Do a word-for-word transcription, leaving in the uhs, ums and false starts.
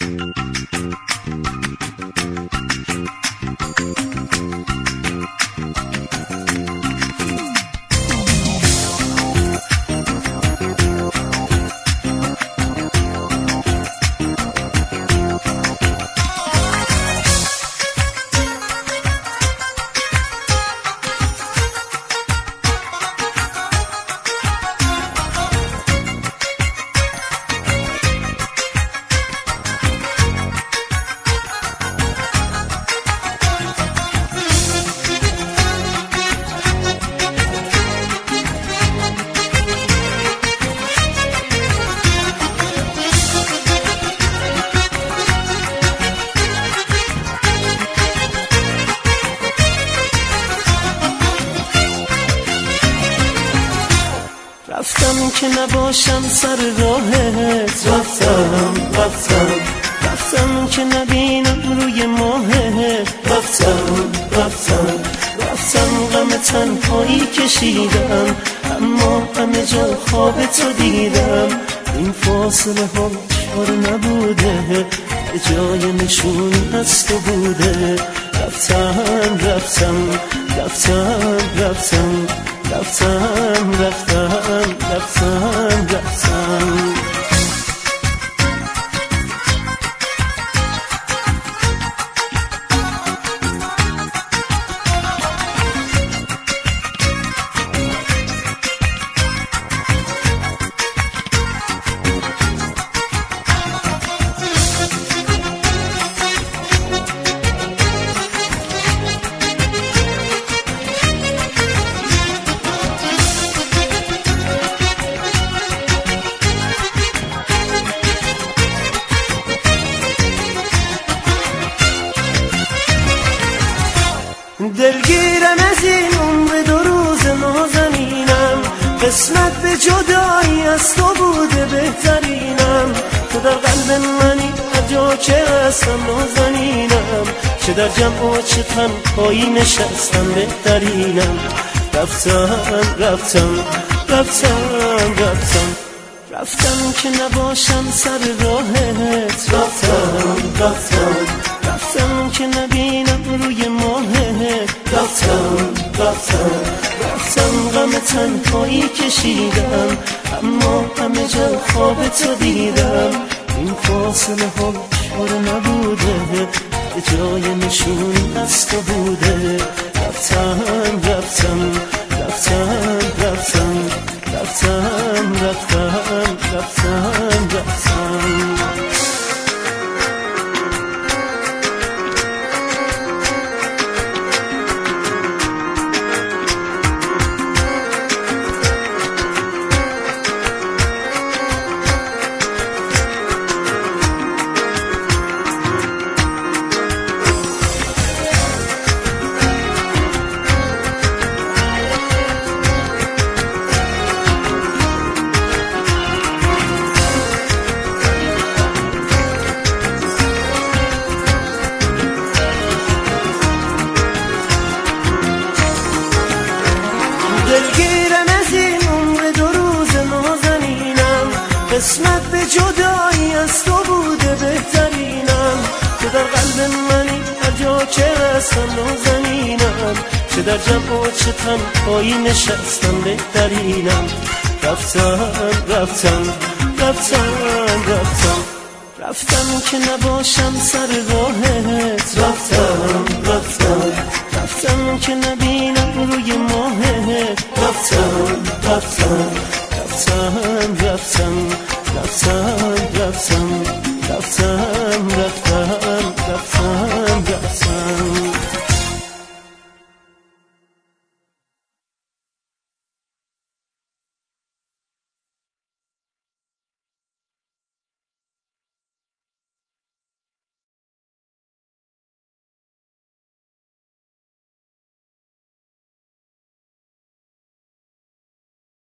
رفتم که نباشم سر راهت، رفتم رفتم رفتم که نبینم روی ماهت، رفتم رفتم رفتم غم تنهایی کشیدم، اما همه جا خواب تو دیدم. این فاصله ها چار نبوده، به جای نشون از تو بوده. رفتم رفتم رفتم رفتم رفتم رفتم رفتم رفتم دلگیرم از این عمر دو روز نازنینم، قسمت به جدایی از تو بوده بهترینم. تو در قلب منی هر جا که هستم نازنینم، چه در جمع و چه تنهایی نشستم بهترینم. رفتم رفتم رفتم رفتم رفتم که نباشم سر راهت، رفتم رفتم رفتم که نبینم روی ماهت، رفتم رفتم رفتم غم تنهایی کشیدم، اما همه جا خواب تو دیدم. این فاصله ها چاره نبوده، به جای نشون از تو بوده. رفتم رفتم رفتم رفتم رفتم رفتم رفتم رفتم دلگیرم از این عمر دو روز نازنینم، قسمت به جدایی از تو بوده بهترینم. تو در قلب منی هر جا که هستم نازنینم، چه در جمع و چه تنهایی نشستم بهترینم. رفتم رفتم رفتم رفتم رفتم که نباشم سر راهت، رفتم رفتم رفتم که نبینم روی ماهت، رفتم رفتم رفتم